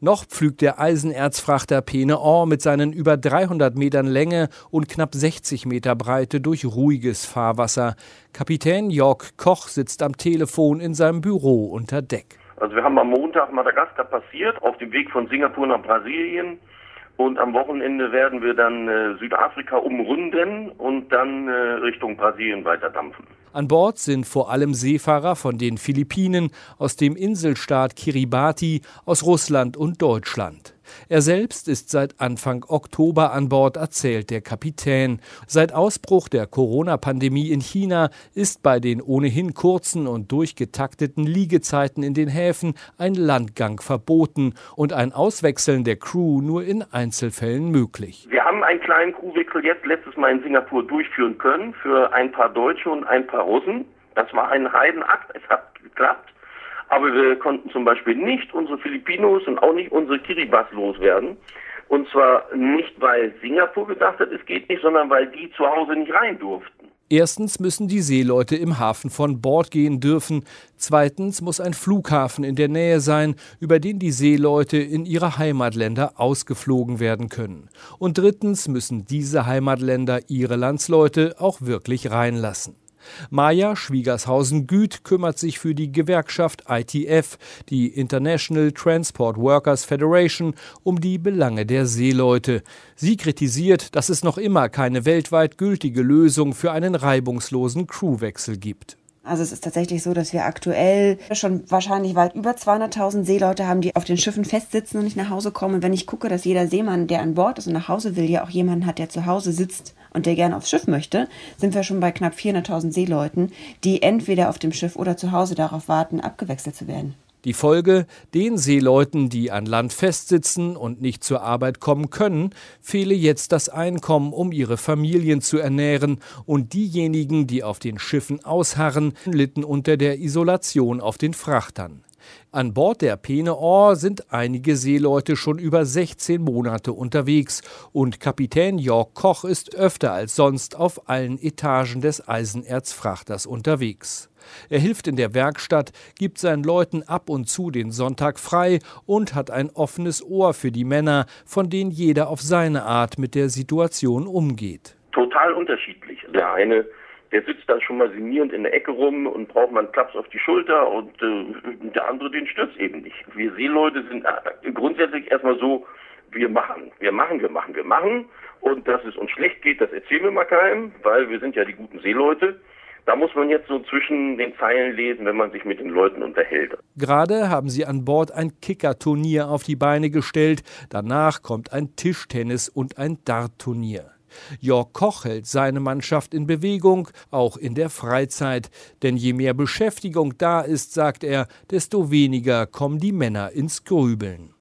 Noch pflügt der Eisenerzfrachter Peene Or mit seinen über 300 Metern Länge und knapp 60 Meter Breite durch ruhiges Fahrwasser. Kapitän Jörg Koch sitzt am Telefon in seinem Büro unter Deck. Also wir haben am Montag Madagaskar passiert, auf dem Weg von Singapur nach Brasilien. Und am Wochenende werden wir dann Südafrika umrunden und dann Richtung Brasilien weiterdampfen. An Bord sind vor allem Seefahrer von den Philippinen, aus dem Inselstaat Kiribati, aus Russland und Deutschland. Er selbst ist seit Anfang Oktober an Bord, erzählt der Kapitän. Seit Ausbruch der Corona-Pandemie in China ist bei den ohnehin kurzen und durchgetakteten Liegezeiten in den Häfen ein Landgang verboten und ein Auswechseln der Crew nur in Einzelfällen möglich. Wir haben einen kleinen Crewwechsel jetzt letztes Mal in Singapur durchführen können für ein paar Deutsche und ein paar Russen. Das war ein Heidenakt, es hat geklappt. Aber wir konnten zum Beispiel nicht unsere Filipinos und auch nicht unsere Kiribati loswerden. Und zwar nicht, weil Singapur gedacht hat, es geht nicht, sondern weil die zu Hause nicht rein durften. Erstens müssen die Seeleute im Hafen von Bord gehen dürfen. Zweitens muss ein Flughafen in der Nähe sein, über den die Seeleute in ihre Heimatländer ausgeflogen werden können. Und drittens müssen diese Heimatländer ihre Landsleute auch wirklich reinlassen. Maja Schwiegershausen-Güth kümmert sich für die Gewerkschaft ITF, die International Transport Workers Federation, um die Belange der Seeleute. Sie kritisiert, dass es noch immer keine weltweit gültige Lösung für einen reibungslosen Crewwechsel gibt. Also es ist tatsächlich so, dass wir aktuell schon wahrscheinlich weit über 200.000 Seeleute haben, die auf den Schiffen festsitzen und nicht nach Hause kommen. Und wenn ich gucke, dass jeder Seemann, der an Bord ist und nach Hause will, ja auch jemanden hat, der zu Hause sitzt und der gerne aufs Schiff möchte, sind wir schon bei knapp 400.000 Seeleuten, die entweder auf dem Schiff oder zu Hause darauf warten, abgewechselt zu werden. Die Folge: Den Seeleuten, die an Land festsitzen und nicht zur Arbeit kommen können, fehle jetzt das Einkommen, um ihre Familien zu ernähren. Und diejenigen, die auf den Schiffen ausharren, litten unter der Isolation auf den Frachtern. An Bord der Peene Or sind einige Seeleute schon über 16 Monate unterwegs und Kapitän Jörg Koch ist öfter als sonst auf allen Etagen des Eisenerzfrachters unterwegs. Er hilft in der Werkstatt, gibt seinen Leuten ab und zu den Sonntag frei und hat ein offenes Ohr für die Männer, von denen jeder auf seine Art mit der Situation umgeht. Total unterschiedlich. Der eine, der sitzt dann schon mal sinnierend in der Ecke rum und braucht mal einen Klaps auf die Schulter und der andere, den stürzt eben nicht. Wir Seeleute sind grundsätzlich erstmal so, wir machen. Und dass es uns schlecht geht, das erzählen wir mal keinem, weil wir sind ja die guten Seeleute. Da muss man jetzt so zwischen den Zeilen lesen, wenn man sich mit den Leuten unterhält. Gerade haben sie an Bord ein Kickerturnier auf die Beine gestellt. Danach kommt ein Tischtennis- und ein Dartturnier. Jörg Koch hält seine Mannschaft in Bewegung, auch in der Freizeit. Denn je mehr Beschäftigung da ist, sagt er, desto weniger kommen die Männer ins Grübeln.